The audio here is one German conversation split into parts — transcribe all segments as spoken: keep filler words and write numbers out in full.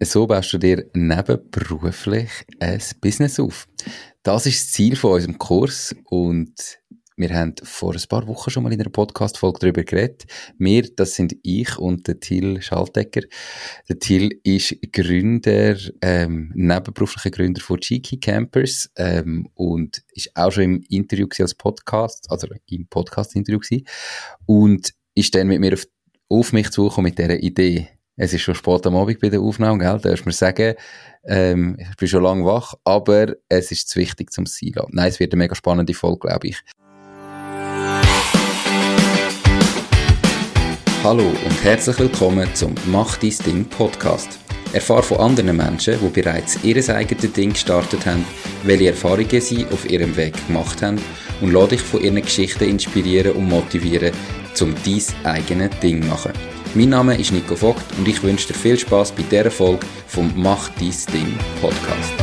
So baust du dir nebenberuflich ein Business auf. Das ist das Ziel von unserem Kurs und wir haben vor ein paar Wochen schon mal in einer Podcast-Folge darüber geredet. Wir, das sind ich und der Till Schaltegger. Der Till ist Gründer, ähm, nebenberuflicher Gründer von Cheeky Campers ähm, und ist auch schon im Interview gewesen als Podcast, also im Podcast-Interview gewesen und ist dann mit mir auf, auf mich zugekommen mit dieser Idee. Es ist schon spät am Abend bei der Aufnahme, gell? Da darfst du mir sagen, ähm, ich bin schon lange wach, aber es ist zu wichtig zum Sein lassen. Nein, es wird eine mega spannende Folge, glaube ich. Hallo und herzlich willkommen zum Mach dein Ding Podcast. Erfahre von anderen Menschen, die bereits ihr eigenes Ding gestartet haben, welche Erfahrungen sie auf ihrem Weg gemacht haben und lass dich von ihren Geschichten inspirieren und motivieren, um dein eigenes Ding zu machen. Mein Name ist Nico Vogt und ich wünsche dir viel Spass bei dieser Folge vom Mach dein Ding Podcast.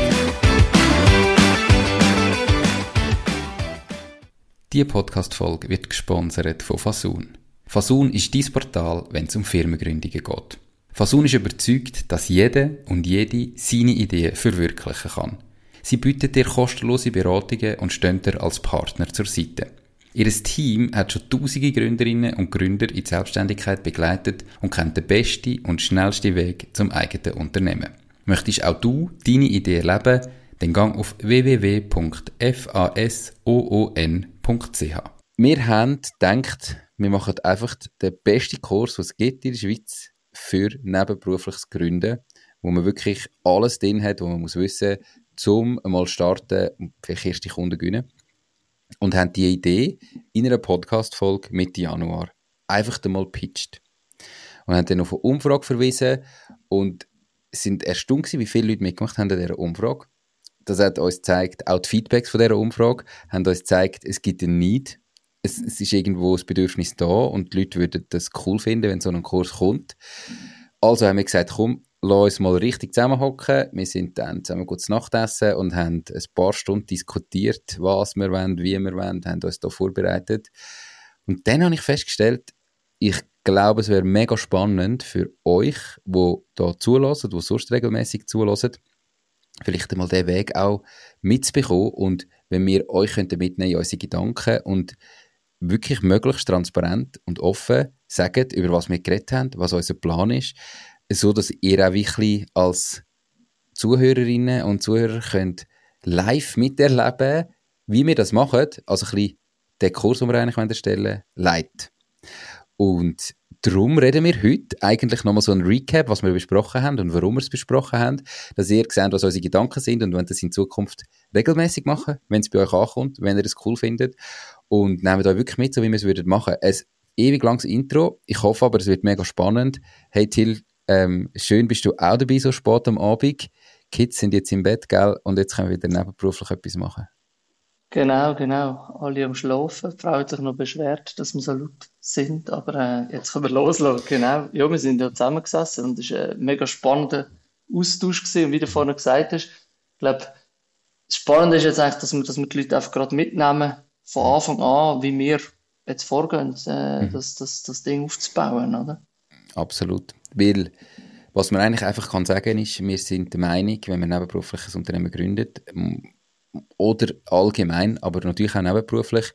Diese Podcast-Folge wird gesponsert von Fasun. Fasun ist dein Portal, wenn es um Firmengründungen geht. Fasun ist überzeugt, dass jeder und jede seine Ideen verwirklichen kann. Sie bieten dir kostenlose Beratungen und stehen dir als Partner zur Seite. Ihr Team hat schon tausende Gründerinnen und Gründer in die Selbstständigkeit begleitet und kennt den besten und schnellsten Weg zum eigenen Unternehmen. Möchtest auch du deine Idee erleben? Dann gang auf w w w punkt fasoon punkt c h. Wir haben gedacht, wir machen einfach den besten Kurs, den es gibt in der Schweiz für nebenberufliches Gründen, wo man wirklich alles drin hat, wo man muss wissen, zum einmal starten und vielleicht erste Kunden gewinnen. Und haben die Idee in einer Podcast-Folge Mitte Januar einfach einmal gepitcht. Und haben dann auf eine Umfrage verwiesen und sind erstaunt gewesen, wie viele Leute mitgemacht haben an dieser Umfrage. Das hat uns gezeigt, auch die Feedbacks von dieser Umfrage haben uns gezeigt, es gibt einen Need. Es, es ist irgendwo das Bedürfnis da und die Leute würden das cool finden, wenn so ein Kurs kommt. Also haben wir gesagt, komm, lass uns mal richtig zusammenhocken. Wir sind dann zusammen gut zu Nacht essen und haben ein paar Stunden diskutiert, was wir wollen, wie wir wollen, haben uns da vorbereitet. Und dann habe ich festgestellt, ich glaube, es wäre mega spannend für euch, die da zulassen, die sonst regelmäßig zulassen, vielleicht einmal diesen Weg auch mitzubekommen und wenn wir euch mitnehmen in unsere Gedanken und wirklich möglichst transparent und offen sagen, über was wir geredet haben, was unser Plan ist, so dass ihr auch wirklich als Zuhörerinnen und Zuhörer könnt live miterleben, wie wir das machen, also ein bisschen den Kurs, den wir eigentlich erstellen wollen, light. Und darum reden wir heute eigentlich nochmal so ein Recap, was wir besprochen haben und warum wir es besprochen haben, dass ihr seht, was unsere Gedanken sind und wenn das in Zukunft regelmäßig machen, wenn es bei euch ankommt, wenn ihr es cool findet und nehmt euch wirklich mit, so wie wir es würden machen. Ein ewig langes Intro, ich hoffe aber, es wird mega spannend. Hey Till, ähm, schön bist du auch dabei, so spät am Abend. Kids sind jetzt im Bett, gell, und jetzt können wir wieder nebenberuflich etwas machen. Genau, genau. Alle am Schlafen. Die Frau hat sich noch beschwert, dass wir so laut sind, aber äh, jetzt können wir loslassen. Genau. Ja, wir sind ja zusammengesessen und es war ein mega spannender Austausch gewesen. Und wie du vorhin gesagt hast, ich glaube, das Spannende ist jetzt eigentlich, dass wir, dass wir die Leute einfach gerade mitnehmen, von Anfang an, wie wir jetzt vorgehen, äh, Mhm. das, das, das Ding aufzubauen, oder? Absolut. Weil, was man eigentlich einfach kann sagen ist, wir sind der Meinung, wenn man nebenberufliches Unternehmen gründet, m- oder allgemein, aber natürlich auch nebenberuflich,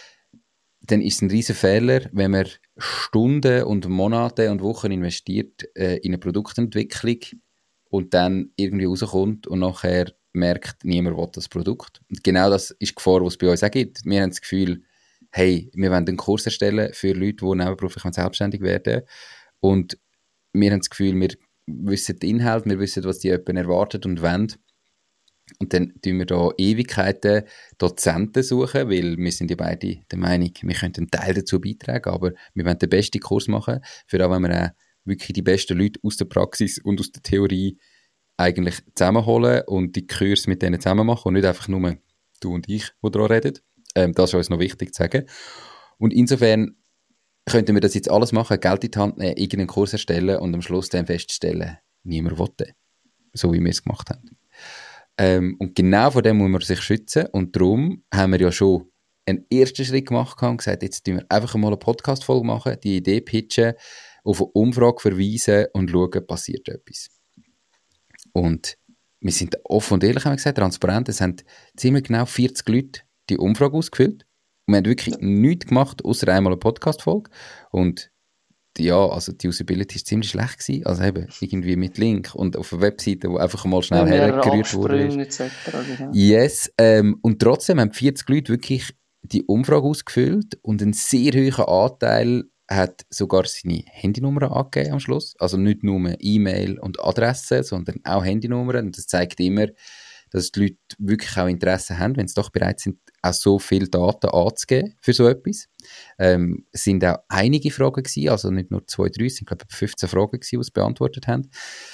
dann ist es ein riesen Fehler, wenn man Stunden und Monate und Wochen investiert äh, in eine Produktentwicklung und dann irgendwie rauskommt und nachher merkt, niemand will das Produkt. Und genau das ist die Gefahr, die es bei uns auch gibt. Wir haben das Gefühl, hey, wir wollen einen Kurs erstellen für Leute, die nebenberuflich selbstständig werden und wir haben das Gefühl, wir wissen den Inhalt, wir wissen, was die jemanden erwartet und wollen. Und dann tun wir da Ewigkeiten Dozenten suchen, weil wir sind ja beide der Meinung, wir können einen Teil dazu beitragen, aber wir wollen den besten Kurs machen, für auch wenn wir auch wirklich die besten Leute aus der Praxis und aus der Theorie eigentlich zusammenholen und die Kurse mit denen zusammen machen und nicht einfach nur du und ich, die daran reden. Ähm, das ist uns noch wichtig zu sagen. Und insofern könnten wir das jetzt alles machen, Geld in die Hand nehmen, irgendeinen Kurs erstellen und am Schluss dann feststellen, niemand will den. So wie wir es gemacht haben. Ähm, und genau vor dem muss man sich schützen und darum haben wir ja schon einen ersten Schritt gemacht und gesagt, jetzt tun wir einfach mal eine Podcast-Folge machen, die Idee pitchen, auf eine Umfrage verweisen und schauen, passiert etwas. Und wir sind offen und ehrlich, haben wir gesagt, transparent. Es haben ziemlich genau vierzig Leute die Umfrage ausgefüllt. Und wir haben wirklich ja. nichts gemacht, außer einmal eine Podcast-Folge. Und ja, also die Usability war ziemlich schlecht gewesen. Also eben, irgendwie mit Link und auf einer Webseite, wo einfach mal schnell hergerührt wurde. et cetera. Genau. Yes, ähm, und trotzdem haben vierzig Leute wirklich die Umfrage ausgefüllt und ein sehr hoher Anteil hat sogar seine Handynummer angegeben am Schluss. Also nicht nur E-Mail und Adresse, sondern auch Handynummern. Und das zeigt immer, dass die Leute wirklich auch Interesse haben, wenn sie doch bereit sind, auch so viele Daten anzugeben für so etwas. Ähm, es sind auch einige Fragen gewesen, also nicht nur zwei, drei, es sind glaube ich fünfzehn Fragen gewesen, die sie beantwortet haben.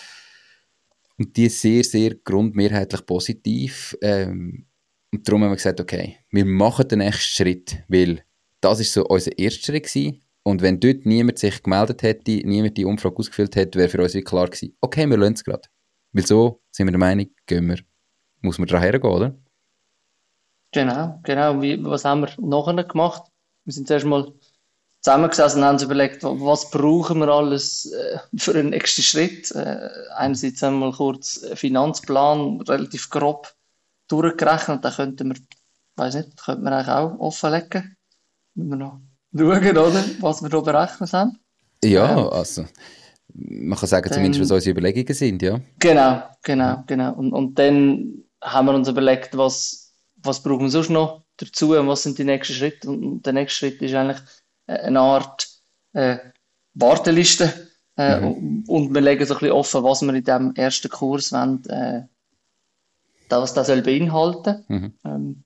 Und die sehr, sehr grundmehrheitlich positiv. Ähm, und darum haben wir gesagt, okay, wir machen den nächsten Schritt, weil das ist so unser erster Schritt gewesen. Und wenn dort niemand sich gemeldet hätte, niemand die Umfrage ausgefüllt hätte, wäre für uns wie klar gewesen, okay, wir lassen es gerade. Weil so sind wir der Meinung, gehen wir, muss man daran hergehen, oder? Genau, genau. Wie, was haben wir nachher gemacht? Wir sind zuerst mal zusammengesessen und haben uns überlegt, was brauchen wir alles äh, für den nächsten Schritt. Äh, einerseits haben wir mal kurz einen Finanzplan relativ grob durchgerechnet, da könnten wir, weiß nicht, könnten wir eigentlich auch offenlegen. Müssen wir noch schauen, oder? Was wir da berechnet haben. Ja, ähm, also man kann sagen, dann, zumindest was unsere Überlegungen sind, ja. Genau, genau, genau. Und, und dann haben wir uns überlegt, was, was brauchen wir sonst noch dazu und was sind die nächsten Schritte. Und der nächste Schritt ist eigentlich eine Art äh, Warteliste. Äh, mhm. Und wir legen so ein bisschen offen, was wir in diesem ersten Kurs wollen, äh, was das soll beinhalten. Mhm. Ähm,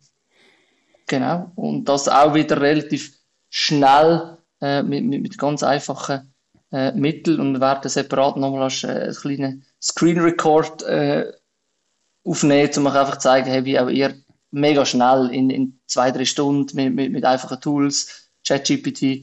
genau. Und das auch wieder relativ schnell äh, mit, mit, mit ganz einfachen äh, Mitteln. Und wir werden separat nochmal als äh, einen kleinen Screen Record äh, aufnehmen, um euch einfach zu zeigen, hey, wie auch ihr mega schnell in, in zwei, drei Stunden mit, mit, mit einfachen Tools, ChatGPT,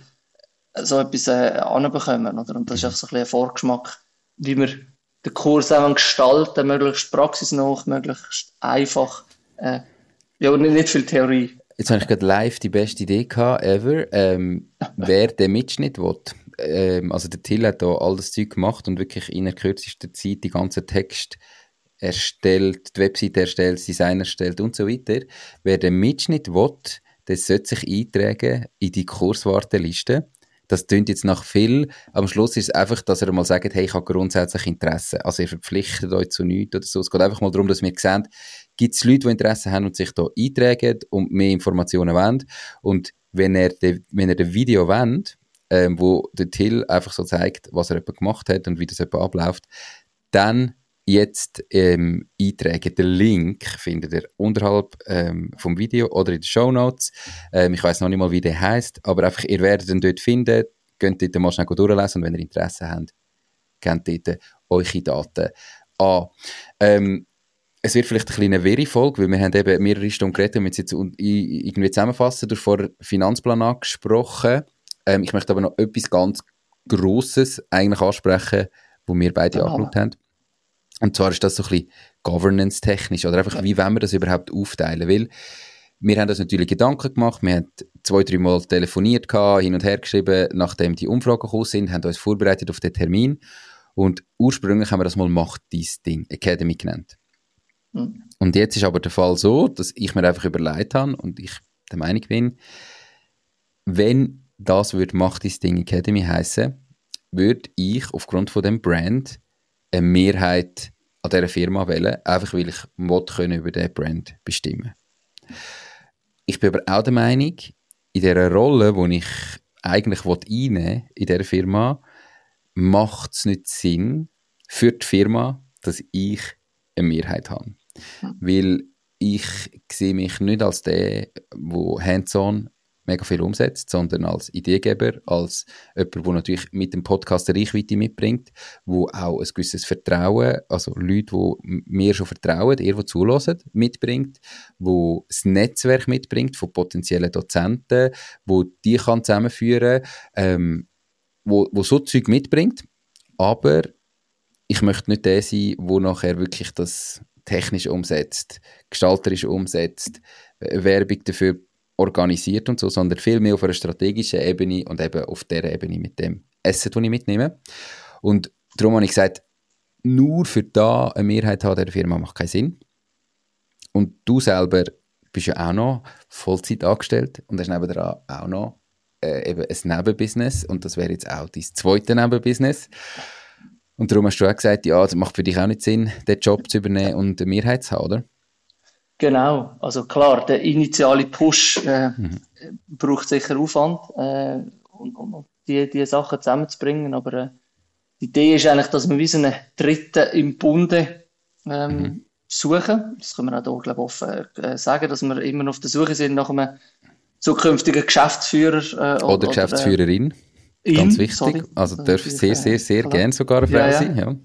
so etwas äh, anbekommen. Oder? Und das ist auch so ein bisschen ein Vorgeschmack, wie wir den Kurs auch gestalten, möglichst praxisnah, möglichst einfach. Äh, ja, und nicht, nicht viel Theorie. Jetzt habe ich gerade live die beste Idee gehabt, ever. Ähm, wer den Mitschnitt will, ähm, also der Till hat da all das Zeug gemacht und wirklich in der kürzesten Zeit die ganzen Text erstellt, die Webseite erstellt, das Design erstellt und so weiter. Wer den Mitschnitt will, der sollte sich eintragen in die Kurswarteliste. Das tönt jetzt nach viel. Am Schluss ist es einfach, dass er mal sagt, hey, ich habe grundsätzlich Interesse. Also ihr verpflichtet euch zu nichts oder so. Es geht einfach mal darum, dass wir sehen, gibt es Leute, die Interesse haben und sich da eintragen und mehr Informationen wollen. Und wenn er de, wenn er das Video wollt, ähm, wo der Till einfach so zeigt, was er gemacht hat und wie das abläuft, dann jetzt ähm, eintragen. Den Link findet ihr unterhalb ähm, vom Video oder in den Shownotes. Ähm, ich weiss noch nicht mal, wie der heisst, aber einfach, ihr werdet ihn dort finden, könnt dort mal schnell durchlesen und wenn ihr Interesse habt, gebt dort eure Daten an. Ähm, es wird vielleicht eine kleine Wirre-Folge, weil wir haben eben mehrere Stunden geredet und wir jetzt irgendwie zusammenfassen. Du hast vorher Finanzplan angesprochen. Ähm, ich möchte aber noch etwas ganz Grosses eigentlich ansprechen, wo wir beide oh. angeschaut haben. Und zwar ist das so ein bisschen governance-technisch, oder einfach, wie wollen wir das überhaupt aufteilen? Weil wir haben uns natürlich Gedanken gemacht, wir haben zwei, drei Mal telefoniert, hin und her geschrieben, nachdem die Umfragen gekommen sind, haben uns vorbereitet auf den Termin und ursprünglich haben wir das mal «Mach dies Ding» Academy genannt. Mhm. Und jetzt ist aber der Fall so, dass ich mir einfach überlegt habe und ich der Meinung bin, wenn das würde «Mach dies Ding Academy» heissen, würde ich aufgrund von dem Brand eine Mehrheit an dieser Firma wählen, einfach weil ich können über diesen Brand bestimmen. Ich bin aber auch der Meinung, in dieser Rolle, die ich eigentlich einnehmen will, in dieser Firma, macht es nicht Sinn für die Firma, dass ich eine Mehrheit habe. Mhm. Weil ich sehe mich nicht als der, der hands-on mega viel umsetzt, sondern als Ideengeber, als jemand, der natürlich mit dem Podcast eine Reichweite mitbringt, wo auch ein gewisses Vertrauen, also Leute, die mir schon vertrauen, ihr, die zuhören, mitbringt, wo das Netzwerk mitbringt von potenziellen Dozenten, wo die kann zusammenführen, ähm, wo, wo so Zeug mitbringt, aber ich möchte nicht der sein, der nachher wirklich das technisch umsetzt, gestalterisch umsetzt, Werbung dafür organisiert und so, sondern viel mehr auf einer strategischen Ebene und eben auf der Ebene mit dem Asset, das ich mitnehme. Und darum habe ich gesagt, nur für da eine Mehrheit haben der Firma macht keinen Sinn. Und du selber bist ja auch noch Vollzeit angestellt und hast nebenan auch noch äh, eben ein Nebenbusiness und das wäre jetzt auch dein zweites Nebenbusiness. Und darum hast du auch gesagt, ja, es macht für dich auch nicht Sinn, den Job zu übernehmen und eine Mehrheit zu haben, oder? Genau, also klar, der initiale Push äh, Mhm. braucht sicher Aufwand, äh, und, und, und die, die Sachen zusammenzubringen, aber äh, die Idee ist eigentlich, dass wir wie so einen Dritten im Bunde ähm, Mhm. suchen. Das können wir auch hier, glaube ich, offen äh, sagen, dass wir immer noch auf der Suche sind nach einem zukünftigen Geschäftsführer äh, Oder oder, oder Geschäftsführerin, äh, ganz ihn, wichtig. sorry, Also das ist darf natürlich sehr, sehr, äh, sehr klar. gern sogar eine Ja, Frau ja. sein. Ja.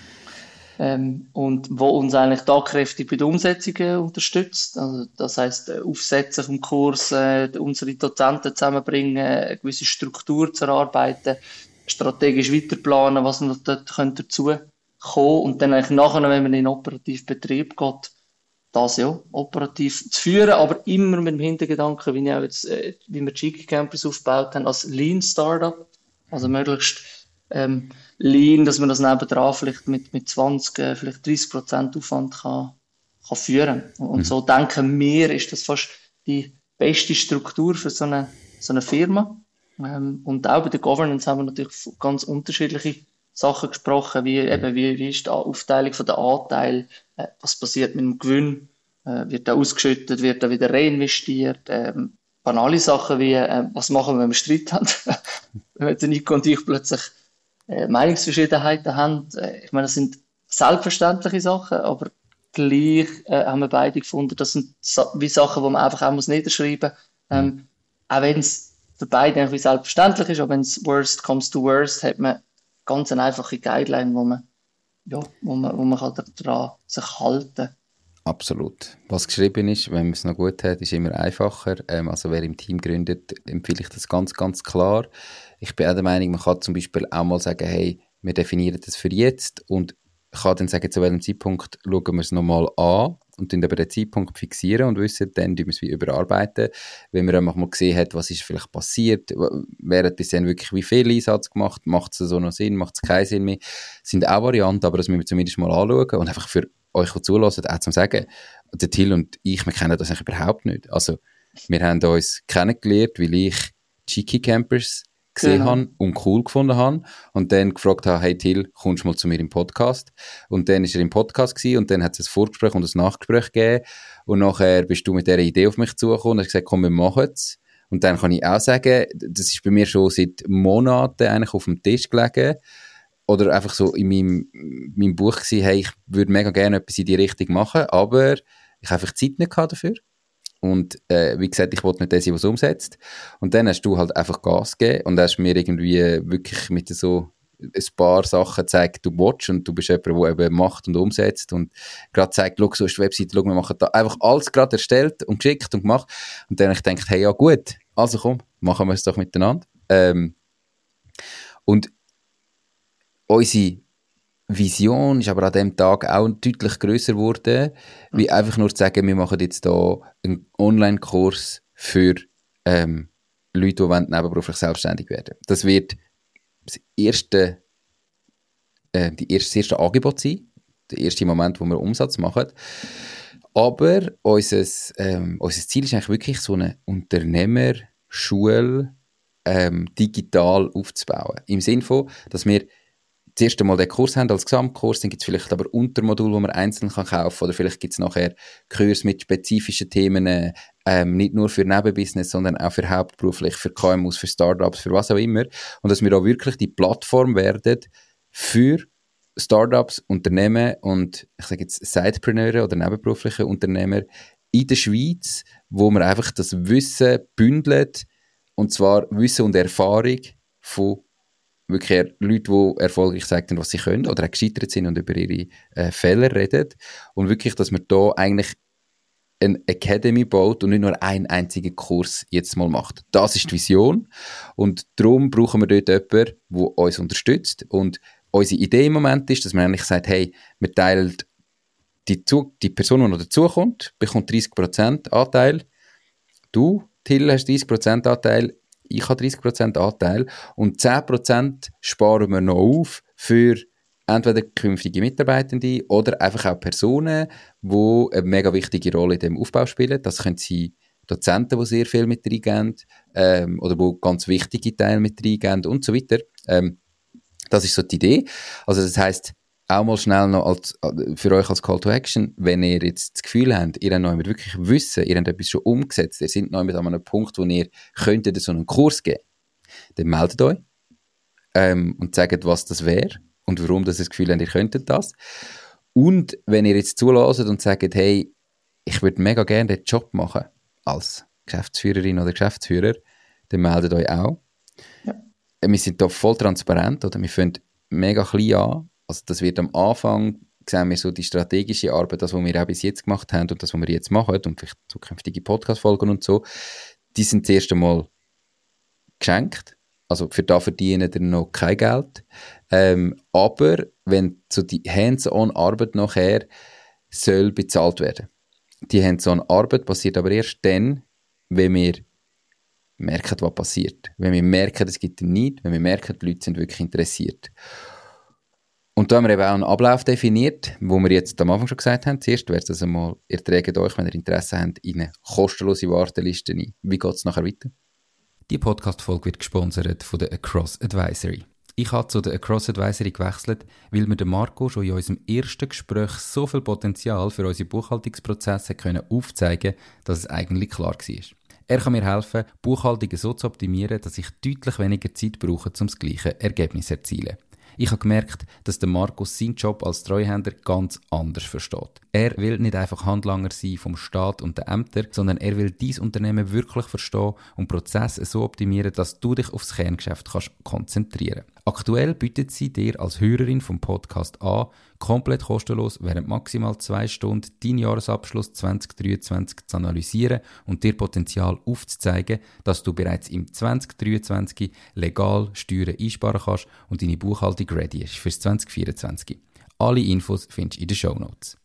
Ähm, und wo uns eigentlich tatkräftig bei der Umsetzung äh, unterstützt. Also das heißt, äh, Aufsetzen vom Kurs, äh, unsere Dozenten zusammenbringen, eine gewisse Struktur zu erarbeiten, strategisch weiterplanen, was noch dort könnte dazu kommen und dann eigentlich nachher, wenn man in den operativen Betrieb geht, das ja operativ zu führen, aber immer mit dem Hintergedanken, wie, ich auch jetzt, äh, wie wir Cheeky Campus aufgebaut haben, als Lean Startup, also möglichst ähm, lean, dass man das nebendran vielleicht mit, mit zwanzig, äh, vielleicht dreißig Prozent Aufwand kann, kann führen. Und Mhm. so denken wir, ist das fast die beste Struktur für so eine, so eine Firma. Ähm, und auch bei der Governance haben wir natürlich ganz unterschiedliche Sachen gesprochen, wie eben, wie, wie ist die Aufteilung von der Anteil, äh, was passiert mit dem Gewinn, äh, wird er ausgeschüttet, wird er wieder reinvestiert, ähm, banale Sachen wie, äh, was machen wir, wenn wir Streit haben, wenn der Nico und ich plötzlich äh, Meinungsverschiedenheiten haben. Äh, ich meine, das sind selbstverständliche Sachen, aber gleich äh, haben wir beide gefunden, das sind Sa wie Sachen, die man einfach auch muss niederschreiben muss. Mhm. Ähm, auch wenn es für beide irgendwie selbstverständlich ist, aber wenn es worst comes to worst, hat man ganz eine einfache Guideline, wo man, ja, wo man, wo man kann daran sich halten. Absolut. Was geschrieben ist, wenn man es noch gut hat, ist immer einfacher. Ähm, also wer im Team gründet, empfehle ich das ganz, ganz klar. Ich bin auch der Meinung, man kann zum Beispiel auch mal sagen, hey, wir definieren das für jetzt und kann dann sagen, zu welchem Zeitpunkt schauen wir es nochmal an und dann aber den Zeitpunkt fixieren und wissen, dann tun wir es wie überarbeiten. Wenn man einfach mal gesehen hat, was ist vielleicht passiert, wer hat bis dann wirklich wie viel Einsatz gemacht, macht es so noch Sinn, macht es keinen Sinn mehr, sind auch Varianten, aber das müssen wir zumindest mal anschauen und einfach für euch, die zulassen, auch zum Sagen, der Till und ich, wir kennen das eigentlich überhaupt nicht. Also, wir haben uns kennengelernt, weil ich Cheeky Campers gesehen Genau. habe und cool gefunden habe und dann gefragt habe, hey Till, kommst du mal zu mir im Podcast? Und dann ist er im Podcast gewesen und dann hat es ein Vorgespräch und ein Nachgespräch gegeben und nachher bist du mit dieser Idee auf mich zugekommen und hast gesagt, komm, wir machen es. Und dann kann ich auch sagen, das ist bei mir schon seit Monaten eigentlich auf dem Tisch gelegen, oder einfach so in meinem, meinem Buch gewesen, hey, ich würde mega gerne etwas in die Richtung machen, aber ich habe einfach Zeit nicht gehabt dafür. Und äh, wie gesagt, ich wollte nicht das, was umsetzt. Und dann hast du halt einfach Gas gegeben und hast mir irgendwie wirklich mit so ein paar Sachen gezeigt, du watch und du bist jemand, der eben macht und umsetzt und gerade zeigt, schau, so ist die Webseite, schau, wir machen da einfach alles gerade erstellt und geschickt und gemacht. Und dann habe ich gedacht, hey, ja gut, also komm, machen wir es doch miteinander. Ähm, und unsere Vision ist aber an dem Tag auch deutlich grösser geworden, wie einfach nur zu sagen, wir machen jetzt hier einen Online-Kurs für ähm, Leute, die nebenberuflich selbstständig werden. Das wird das erste, äh, die erste, das erste Angebot sein, der erste Moment, wo wir Umsatz machen. Aber unser, ähm, unser Ziel ist eigentlich wirklich, so eine Unternehmerschule ähm, digital aufzubauen. Im Sinne von, dass wir das erste Mal den Kurs haben als Gesamtkurs, dann gibt es vielleicht aber Untermodule, wo man einzeln kann kaufen oder vielleicht gibt es nachher Kurs mit spezifischen Themen, ähm, nicht nur für Nebenbusiness, sondern auch für hauptberuflich, für K M Us, für Startups, für was auch immer. Und dass wir auch wirklich die Plattform werden für Startups, Unternehmen und ich sage jetzt Sidepreneure oder nebenberufliche Unternehmer in der Schweiz, wo man einfach das Wissen bündelt, und zwar Wissen und Erfahrung von wirklich Leute, die erfolgreich sagen, was sie können oder auch gescheitert sind und über ihre äh, Fehler reden. Und wirklich, dass man da eigentlich eine Academy baut und nicht nur einen einzigen Kurs jetzt mal macht. Das ist die Vision. Und darum brauchen wir dort jemanden, der uns unterstützt. Und unsere Idee im Moment ist, dass man eigentlich sagt, hey, wir teilen die, die Person, die noch dazukommt, bekommt dreißig Prozent Anteil. Du, Till, hast dreißig Prozent Anteil. Ich habe dreißig Prozent Anteil und zehn Prozent sparen wir noch auf für entweder künftige Mitarbeitende oder einfach auch Personen, die eine mega wichtige Rolle in dem Aufbau spielen. Das können sein Dozenten, die sehr viel mit reingehen, ähm, oder die ganz wichtige Teile mit reingehen und so weiter. Ähm, das ist so die Idee. Also das heisst, auch mal schnell noch als, für euch als Call to Action, wenn ihr jetzt das Gefühl habt, ihr habt noch wirklich Wissen, ihr habt etwas schon umgesetzt, ihr seid noch mit an einem Punkt, wo ihr könntet so einen Kurs geben, dann meldet euch ähm, und sagt, was das wäre und warum das das Gefühl habt, ihr könntet das. Und wenn ihr jetzt zulässt und sagt, hey, ich würde mega gerne den Job machen als Geschäftsführerin oder Geschäftsführer, dann meldet euch auch. Ja. Wir sind da voll transparent, oder? Wir fangen mega klein an. Also das wird am Anfang, sehen wir so die strategische Arbeit, das, was wir auch bis jetzt gemacht haben und das, was wir jetzt machen und vielleicht zukünftige Podcast-Folgen und so, die sind das erste Mal geschenkt. Also für da verdienen wir noch kein Geld. Ähm, aber wenn so die Hands-on-Arbeit nachher soll bezahlt werden. Die Hands-on-Arbeit passiert aber erst dann, wenn wir merken, was passiert. Wenn wir merken, es gibt einen Need, wenn wir merken, die Leute sind wirklich interessiert. Und da haben wir eben auch einen Ablauf definiert, wo wir jetzt am Anfang schon gesagt haben. Zuerst wäre es also mal, ihr trägt euch, wenn ihr Interesse habt, in eine kostenlose Warteliste ein. Wie geht es nachher weiter? Die Podcast-Folge wird gesponsert von der Across Advisory. Ich habe zu der Across Advisory gewechselt, weil mir der Marco schon in unserem ersten Gespräch so viel Potenzial für unsere Buchhaltungsprozesse können aufzeigen konnte, dass es eigentlich klar war. Er kann mir helfen, Buchhaltungen so zu optimieren, dass ich deutlich weniger Zeit brauche, um das gleiche Ergebnis zu erzielen. Ich habe gemerkt, dass der Markus seinen Job als Treuhänder ganz anders versteht. Er will nicht einfach Handlanger sein vom Staat und den Ämtern, sondern er will dein Unternehmen wirklich verstehen und Prozesse so optimieren, dass du dich aufs Kerngeschäft kannst konzentrieren kannst. Aktuell bietet sie dir als Hörerin vom Podcast an, komplett kostenlos während maximal zwei Stunden deinen Jahresabschluss zwanzig dreiundzwanzig zu analysieren und dir Potenzial aufzuzeigen, dass du bereits im zwanzig dreiundzwanzig legal Steuern einsparen kannst und deine Buchhaltung ready ist fürs zwanzig vierundzwanzig. Alle Infos findest du in den Shownotes.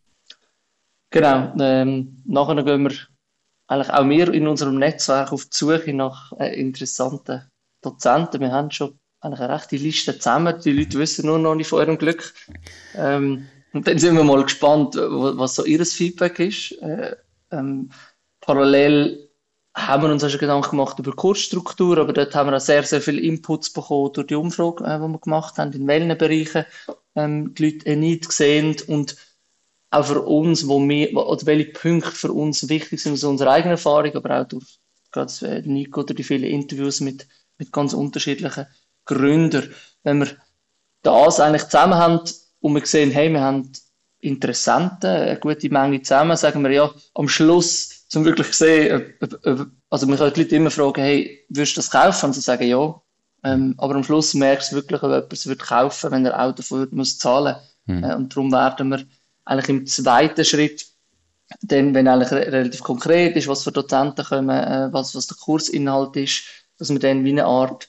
Genau, ähm, nachher gehen wir eigentlich auch wir in unserem Netzwerk auf die Suche nach äh, interessanten Dozenten. Wir haben schon eigentlich eine rechte Liste zusammen. Die Leute wissen nur noch nicht von ihrem Glück. Ähm, und dann sind wir mal gespannt, was so ihr Feedback ist. Äh, ähm, parallel haben wir uns auch schon Gedanken gemacht über Kursstruktur, aber dort haben wir auch sehr, sehr viele Inputs bekommen durch die Umfrage, äh, die wir gemacht haben, in welchen Bereichen ähm, die Leute nicht sehen und auch für uns, wo wir, oder welche Punkte für uns wichtig sind aus unserer eigenen Erfahrung, aber auch durch gerade Nico oder die vielen Interviews mit, mit ganz unterschiedlichen Gründern. Wenn wir das eigentlich zusammen haben und wir sehen, hey, wir haben Interessenten, eine gute Menge zusammen, sagen wir ja, am Schluss, zum wirklich zu sehen, also wir können die Leute immer fragen, hey, würdest du das kaufen? Und sie sagen ja. Ähm, aber am Schluss merkst du wirklich, ob jemand es wird kaufen, wenn er auch dafür muss zahlen. Mhm. Äh, und darum werden wir eigentlich im zweiten Schritt, dann, wenn eigentlich re- relativ konkret ist, was für Dozenten kommen, äh, was, was der Kursinhalt ist, dass wir dann wie eine Art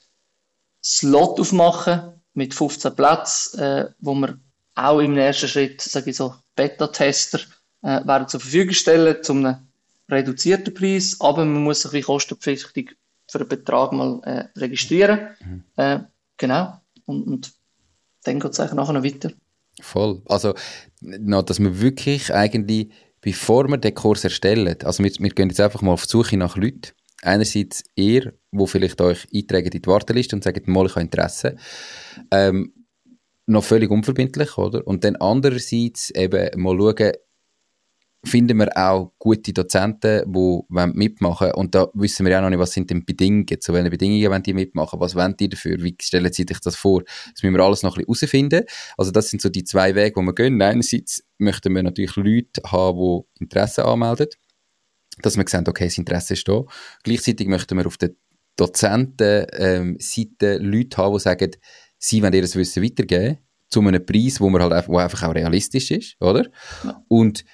Slot aufmachen mit fünfzehn Plätzen, äh, wo wir auch im ersten Schritt, sage ich so, Beta-Tester äh, werden zur Verfügung stellen, zu einem reduzierten Preis, aber man muss sich wie kostenpflichtig für einen Betrag mal äh, registrieren. Mhm. Äh, genau. Und, und dann geht es eigentlich nachher noch weiter. Voll. Also, noch, dass wir wirklich eigentlich, bevor wir den Kurs erstellen, also wir, wir gehen jetzt einfach mal auf die Suche nach Leuten. Einerseits ihr, wo vielleicht euch einträgt in die Warteliste und sagt, mal, ich habe Interesse. Ähm, noch völlig unverbindlich, oder? Und dann andererseits eben mal schauen, finden wir auch gute Dozenten, die mitmachen wollen. Und da wissen wir ja noch nicht, was sind denn Bedingungen, zu welchen Bedingungen wollen die mitmachen, was wollen die dafür, wie stellen sie sich das vor. Das müssen wir alles noch ein bisschen herausfinden. Also das sind so die zwei Wege, die wir gehen. Einerseits möchten wir natürlich Leute haben, die Interesse anmelden, dass wir sehen, okay, das Interesse ist da. Gleichzeitig möchten wir auf der Dozentenseite ähm, Leute haben, die sagen, sie wollen ihr das Wissen weitergeben, zu einem Preis, wo, man halt, wo einfach auch realistisch ist, oder? Ja. Und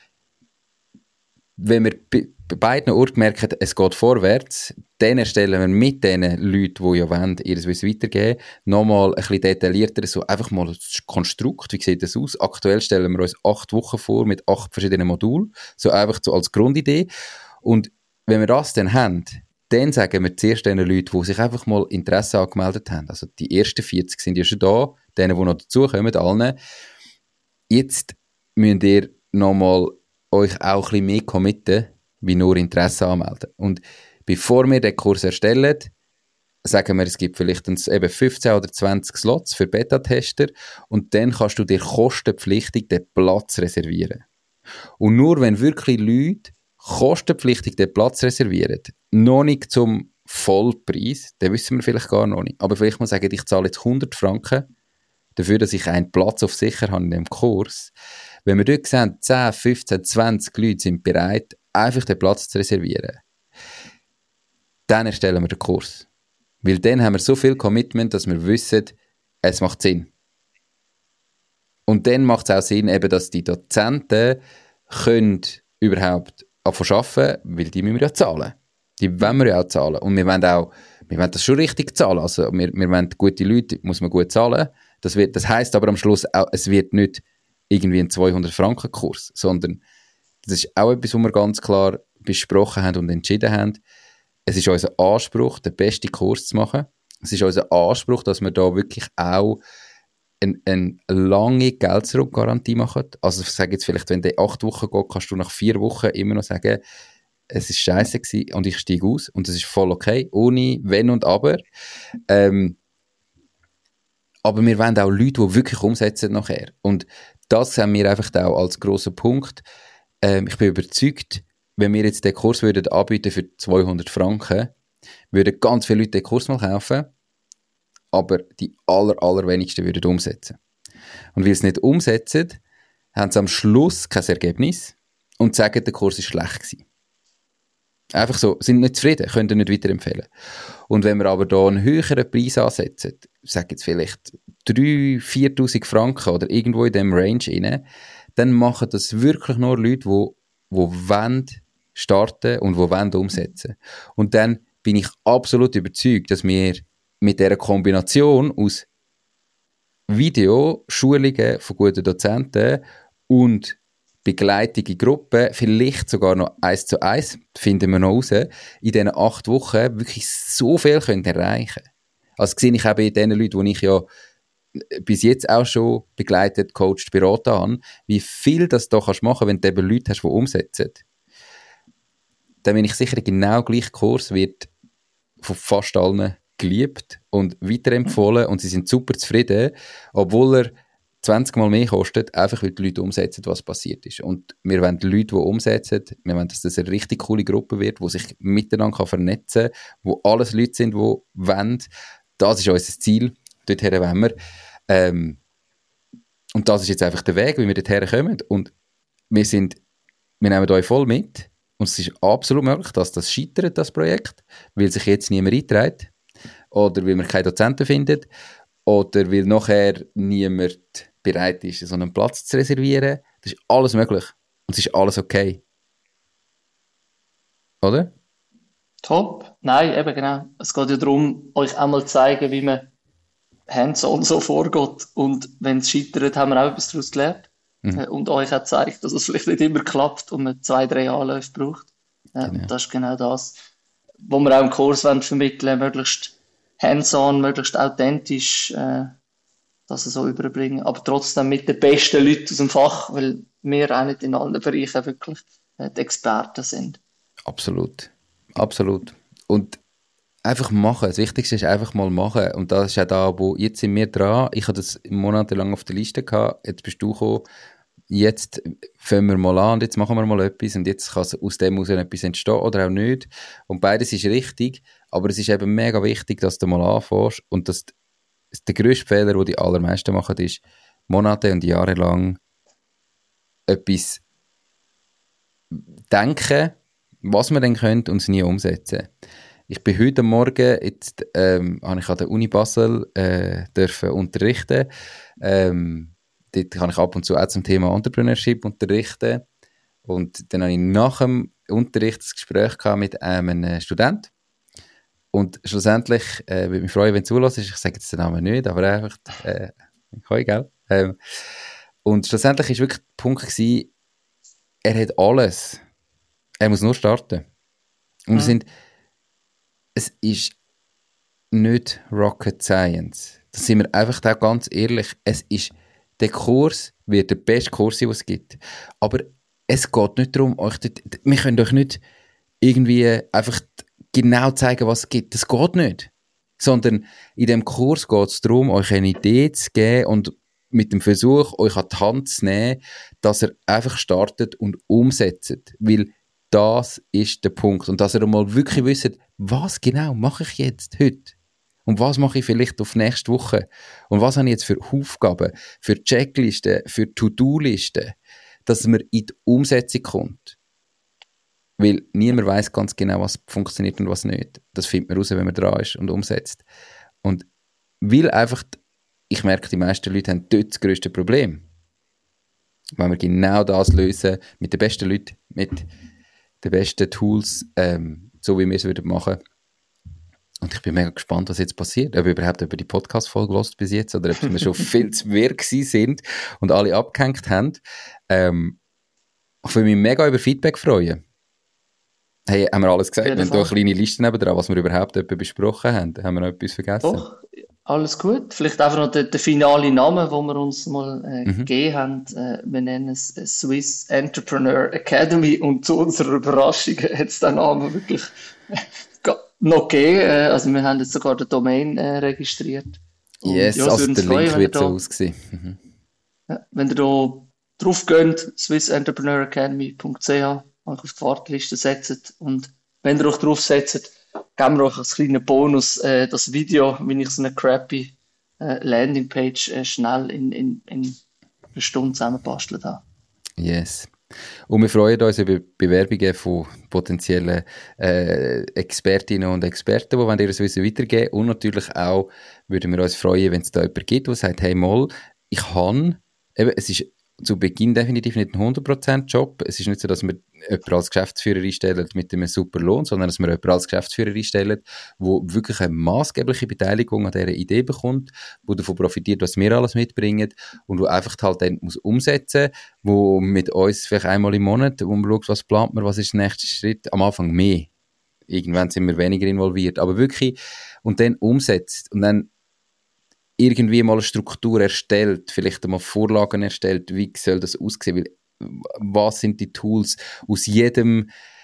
wenn wir bei beiden Orten merken, es geht vorwärts, dann erstellen wir mit den Leuten, die ja wollen, ihr Wissen weitergeben, nochmal ein bisschen detaillierter, so einfach mal das Konstrukt, wie sieht das aus? Aktuell stellen wir uns acht Wochen vor mit acht verschiedenen Modulen, so einfach so als Grundidee. Und wenn wir das dann haben, dann sagen wir zuerst den Leuten, die sich einfach mal Interesse angemeldet haben, also die ersten vierzig sind ja schon da, denen, die noch dazukommen, allen. Jetzt müsst ihr nochmal euch auch ein bisschen mehr committen, wie nur Interesse anmelden. Und bevor wir den Kurs erstellen, sagen wir, es gibt vielleicht eben fünfzehn oder zwanzig Slots für Beta-Tester und dann kannst du dir kostenpflichtig den Platz reservieren. Und nur wenn wirklich Leute kostenpflichtig den Platz reservieren, noch nicht zum Vollpreis, den wissen wir vielleicht gar noch nicht, aber vielleicht mal sagen, ich zahle jetzt hundert Franken dafür, dass ich einen Platz auf sicher habe in dem Kurs. Wenn wir dort sehen, zehn, fünfzehn, zwanzig Leute sind bereit, einfach den Platz zu reservieren, dann erstellen wir den Kurs. Weil dann haben wir so viel Commitment, dass wir wissen, es macht Sinn. Und dann macht es auch Sinn, eben, dass die Dozenten können überhaupt arbeiten, weil die müssen wir ja zahlen. Die wollen wir ja auch zahlen. Und wir wollen auch, wir wollen das schon richtig zahlen. Also wir, wir wollen gute Leute, muss man gut zahlen. Das, wird, das heisst aber am Schluss auch, es wird nicht irgendwie ein zweihundert Franken Kurs, sondern das ist auch etwas, was wir ganz klar besprochen haben und entschieden haben. Es ist unser Anspruch, den besten Kurs zu machen. Es ist unser Anspruch, dass wir da wirklich auch eine, eine lange Geld-Zurück-Garantie machen. Also ich sage jetzt vielleicht, wenn der acht Wochen geht, kannst du nach vier Wochen immer noch sagen, es ist scheiße gewesen und ich steige aus und das ist voll okay, ohne Wenn und Aber. Ähm, aber wir wollen auch Leute, die wirklich umsetzen nachher. Und das haben wir einfach auch als grosser Punkt. Ähm, ich bin überzeugt, wenn wir jetzt den Kurs würden anbieten für zweihundert Franken, würden ganz viele Leute den Kurs mal kaufen, aber die aller, allerwenigsten würden umsetzen. Und weil sie es nicht umsetzen, haben sie am Schluss kein Ergebnis und sagen, der Kurs war schlecht gewesen. Einfach so, sind nicht zufrieden, können ihn nicht weiterempfehlen. Und wenn wir aber da einen höheren Preis ansetzen, sagen jetzt vielleicht dreitausend, viertausend Franken oder irgendwo in diesem Range rein, dann machen das wirklich nur Leute, die, die wollen starten und die wollen umsetzen. Und dann bin ich absolut überzeugt, dass wir mit dieser Kombination aus Video, Schulungen von guten Dozenten und Begleitung in Gruppen, vielleicht sogar noch eins zu eins, finden wir noch raus, in diesen acht Wochen wirklich so viel können erreichen. Also sehe ich eben in den Leuten, die ich ja bis jetzt auch schon begleitet, coacht, beraten habe, wie viel das da kannst machen, wenn du eben Leute hast, die umsetzen. Dann bin ich sicher, genau gleich Kurs wird von fast allen geliebt und weiterempfohlen und sie sind super zufrieden, obwohl er zwanzig Mal mehr kostet, einfach weil die Leute umsetzen, was passiert ist. Und wir wollen die Leute, die umsetzen, wir wollen, dass das eine richtig coole Gruppe wird, die sich miteinander vernetzen kann, wo alles Leute sind, die wollen. Das ist unser Ziel, dorthin wollen wir. Ähm, und das ist jetzt einfach der Weg, wie wir dorthin kommen. Und wir sind, wir nehmen euch voll mit. Und es ist absolut möglich, dass das scheitert, das Projekt, weil sich jetzt niemand einträgt oder weil wir keine Dozenten finden oder weil nachher niemand bereit ist, so einen Platz zu reservieren. Das ist alles möglich. Und es ist alles okay. Oder? Top. Nein, eben genau. Es geht ja darum, euch einmal zu zeigen, wie man hands-on so vorgeht. Und wenn es scheitert, haben wir auch etwas daraus gelernt. Mhm. Äh, Und euch auch gezeigt, dass es vielleicht nicht immer klappt und man zwei, drei Anläufe braucht. Äh, Genau. Und das ist genau das, was wir auch im Kurs wollen vermitteln, möglichst hands-on, möglichst authentisch äh, das so überbringen. Aber trotzdem mit den besten Leuten aus dem Fach, weil wir auch nicht in allen Bereichen wirklich äh, die Experten sind. Absolut. Absolut. Und einfach machen. Das Wichtigste ist einfach mal machen. Und das ist auch da, wo jetzt sind wir dran. Ich hatte das monatelang auf der Liste gehabt. Jetzt bist du gekommen. Jetzt fangen wir mal an und jetzt machen wir mal etwas und jetzt kann aus dem heraus etwas entstehen oder auch nicht. Und beides ist richtig, aber es ist eben mega wichtig, dass du mal anfängst und dass der grösste Fehler, den die allermeisten machen, ist, Monate und Jahre lang etwas denken, was man dann könnte und es nie umsetzen. Ich bin heute Morgen, jetzt ähm, habe ich an der Uni Basel äh, dürfen unterrichten. Ähm, dort kann ich ab und zu auch zum Thema Entrepreneurship unterrichten. Und dann habe ich nach dem Unterricht ein Gespräch gehabt mit einem Studenten. Und schlussendlich, äh, würde mich freuen, wenn du zulässt, ich sage jetzt den Namen nicht, aber einfach, äh, hoi, gell? Ähm, und schlussendlich war wirklich der Punkt gewesen, er hat alles. Er muss nur starten. Und Mhm. es sind, es ist nicht Rocket Science. da sind wir einfach da ganz ehrlich, es ist, der Kurs wird der beste Kurs sein, den es gibt. Aber es geht nicht darum, euch, wir können euch nicht irgendwie einfach genau zeigen, was es gibt. Das geht nicht. Sondern in dem Kurs geht es darum, euch eine Idee zu geben und mit dem Versuch, euch an die Hand zu nehmen, dass ihr einfach startet und umsetzt. Weil das ist der Punkt. Und dass ihr mal wirklich wisst, was genau mache ich jetzt heute? Und was mache ich vielleicht auf nächste Woche? Und was habe ich jetzt für Aufgaben, für Checklisten, für To-Do-Listen, dass man in die Umsetzung kommt. Weil niemand weiß ganz genau, was funktioniert und was nicht. Das findet man raus, wenn man dran ist und umsetzt. Und weil einfach, ich merke, die meisten Leute haben dort das grösste Problem. Wenn wir genau das lösen, mit den besten Leuten, mit den besten Tools, ähm, so wie wir es würden machen. Und ich bin mega gespannt, was jetzt passiert. Ob ihr überhaupt über die Podcast-Folge hört bis jetzt oder ob wir schon viel zu mehr gewesen sind und alle abgehängt haben. Ähm, ich würde mich mega über Feedback freuen. Hey, haben wir alles gesagt? Wir haben hier eine kleine Liste nebendran, was wir überhaupt besprochen haben. Haben wir noch etwas vergessen? Doch, alles gut. Vielleicht einfach noch der, der finale Name, den wir uns mal äh, mhm. gegeben haben. Äh, wir nennen es äh, Swiss Entrepreneur Academy und zu unserer Überraschung hat es den Namen wirklich noch gegeben. Äh, also wir haben jetzt sogar den Domain äh, registriert. Und yes, ja, also der freuen, Link wird so da, aussehen. Mhm. Ja, wenn ihr da drauf geht, swiss entrepreneur academy punkt c h, euch auf die Warteliste setzt und wenn ihr euch drauf setzt, geben wir euch als kleinen Bonus äh, das Video, wie ich so eine crappy äh, Landingpage äh, schnell in, in, in einer Stunde zusammenbastelt habe. Yes. Und wir freuen uns über Bewerbungen von potenziellen äh, Expertinnen und Experten, die wollen ihr das Wissen weitergeben. Und natürlich auch würden wir uns freuen, wenn es da jemanden gibt, der sagt, hey mal, ich kann, eben, es ist zu Beginn definitiv nicht ein hundert Prozent Job. Es ist nicht so, dass wir jemanden als Geschäftsführer einstellen mit einem super Lohn, sondern dass wir jemanden als Geschäftsführer einstellen, der wirklich eine maßgebliche Beteiligung an dieser Idee bekommt, der davon profitiert, was wir alles mitbringen und der einfach halt dann muss umsetzen, wo mit uns vielleicht einmal im Monat, wo man schaut, was plant man, was ist der nächste Schritt, am Anfang mehr. Irgendwann sind wir weniger involviert, aber wirklich, und dann umsetzt und dann irgendwie mal eine Struktur erstellt, vielleicht einmal Vorlagen erstellt, wie soll das aussehen, weil, was sind die Tools aus jedem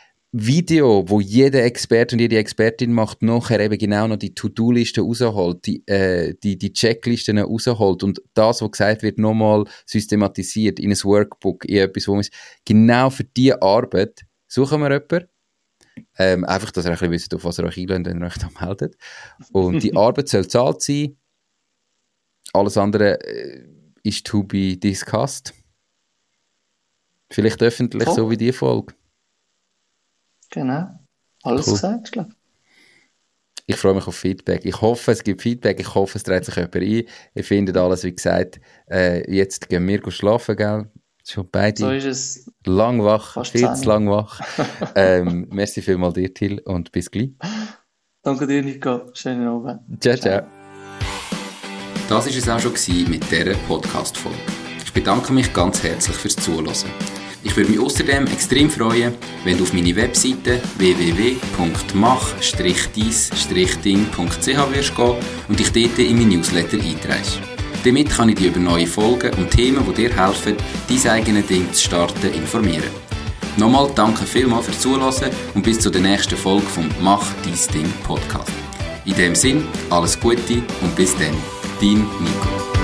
Video, wo jeder Experte und jede Expertin macht, nachher eben genau noch die To-Do-Liste rausholt, die, äh, die, die Checklisten rausholt und das, was gesagt wird, nochmal systematisiert in ein Workbook, in etwas, wo man genau für diese Arbeit suchen wir jemanden. Ähm, einfach, dass ihr ein bisschen wisst, auf was ihr euch einlädt, wenn ihr euch da meldet. Und die Arbeit soll bezahlt sein. Alles andere äh, ist to be discussed. Vielleicht öffentlich, oh. so wie die Folge. Genau. Alles cool. Gesagt, glaube ich. Ich freue mich auf Feedback. Ich hoffe, es gibt Feedback. Ich hoffe, es dreht sich jemand ein. Ihr findet alles, wie gesagt. Äh, jetzt gehen wir schlafen, gell? Schon beide so ist es. Lang wach, Fast viel zu lang wach. ähm, merci vielmals dir, Till, und bis gleich. Danke dir, Nico. Schönen Abend. Ciao, ciao. Das war es auch schon mit dieser Podcast-Folge. Ich bedanke mich ganz herzlich fürs Zuhören. Ich würde mich außerdem extrem freuen, wenn du auf meine Webseite w w w punkt mach dies ding punkt c h wirst gehen und dich dort in mein Newsletter einträgst. Damit kann ich dich über neue Folgen und Themen, die dir helfen, dein eigenes Ding zu starten, informieren. Nochmal danke vielmals fürs Zuhören und bis zur nächsten Folge vom Mach dies Ding Podcast. In dem Sinn, alles Gute und bis dann. Dein Nico.